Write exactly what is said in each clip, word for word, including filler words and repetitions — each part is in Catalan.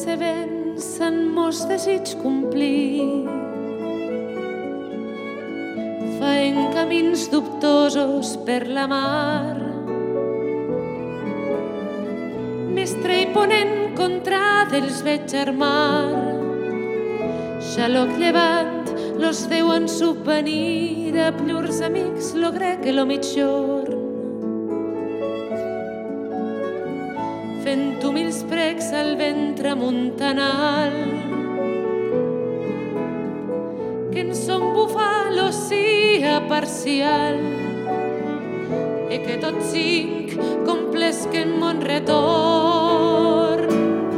perseverança en mos desig complir. Faen camins dubtosos per la mar, mestre i ponent contra dels veig armar. Xaloc llevant, los deuen subvenir a llurs amics lo grec i lo mitjorn. Fent humils precs al ventre montanal, que en son bufar l'ocia parcial, e que tots cinc complesquen mon retorn.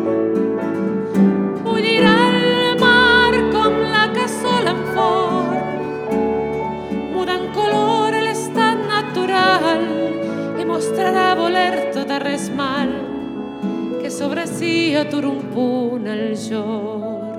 Bullirà el mar com la cassola en forn, mudant color a l'estat natural, i mostrarà voler tot a res mal, que sobre si atur un punt al joc.